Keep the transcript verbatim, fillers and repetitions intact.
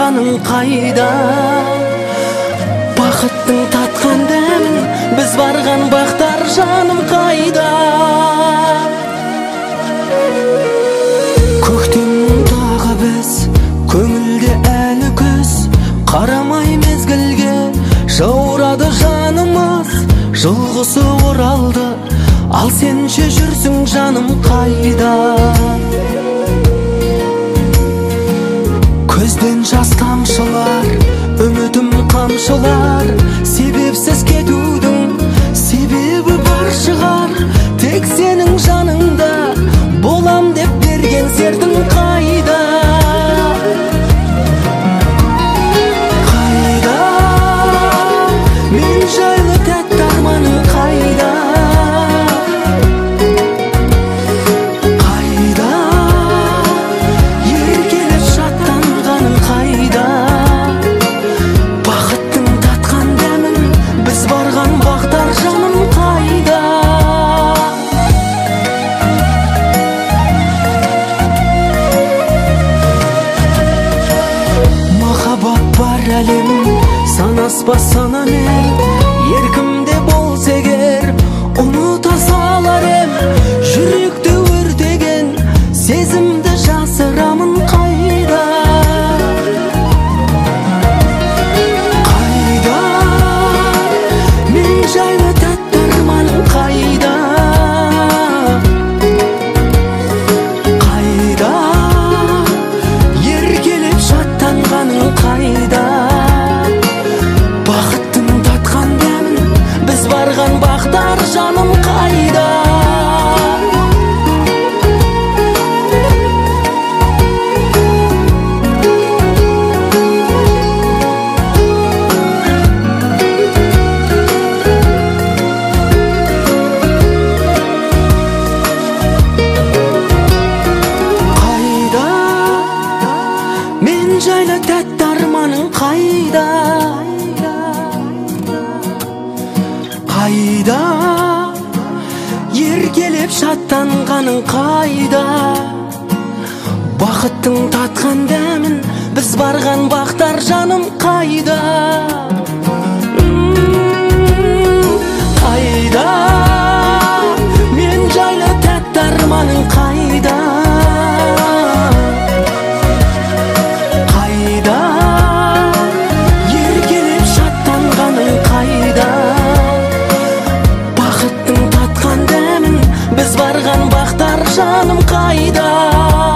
шаттанғаның қайда? Бақыттың татқан дәмін біз барған бақтар жаным қайда? Көктемнің тағы біз, көңілде әлі күз, қарамай мезгілге жаурады жанымыз. Жылғысы оралды, ал сен ше жүрсің жаным қайда? Көзден жас тамшылар, үмітім қамшылар, себепсіз кетудің себебі бар шығар. Тек сенің жаныңда болам деп берген сертің қайда? Қайда? Мен жайлы тәтті арманың қайда? Қайда? Еркелеп шаттанғаның қайда? Бақыттың татқан дәмін біз барған бақтар жаным қайда? Махаббат бар әлем, санаспас санамен, еркімде болса егер ұмыта салар ем. Жүректі өртеген сезімді жасырамын қайда? Қайда? Мен жайлы тәтті арманың қайда? Қайда? Еркелеп шаттанғаның қайда? Бақыттың татқан дәмін біз барған бақтар жаным қайда? Қайда? Мен жайлы тәтті арманың қайда? Қайда? Еркелеп шаттанғаның қайда? Бақыттың татқан дәмін біз барған бақтар жаным қайда? Қайда? Мен жайлы тәтті арманың қайда? Қайда? Еркелеп шаттанғаның қайда? Бақыттың татқан дәмін біз барған бақтар жаным қайда?